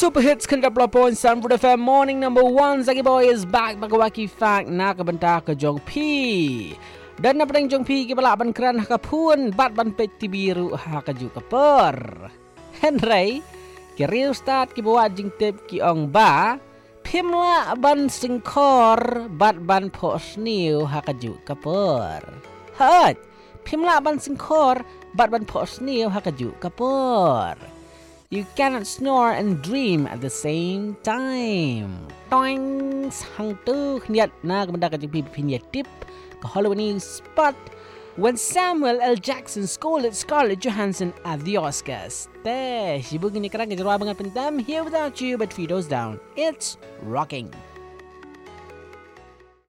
Super hits kan kapla Sanford FM morning number 1 Zagi boy is back bagawaki fact nak kebentar ke Jong P. Dan na pedang Jong P kibala ban kran ha kapun bat ban peti biru ha kaju kaper. Henry kiri ustad ki bawa jing tip ki ong ba pimla ban singkor bat ban posniu ha kaju kaper. Hat pimla ban singkor bat ban posniu ha kaju kaper. You cannot snore and dream at the same time. Toing sang tu niat na kemenda kajing pipinya tip ke Hollywood spot when Samuel L. Jackson scolded Scarlett Johansson at the Oscars. Teh, si begini kerang kejarwa banget pentam Here Without You but feet down. It's rocking.